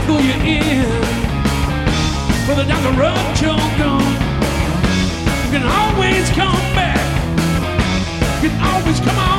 pull you in. Further down the road you're gone. You can always come back. You can always come on.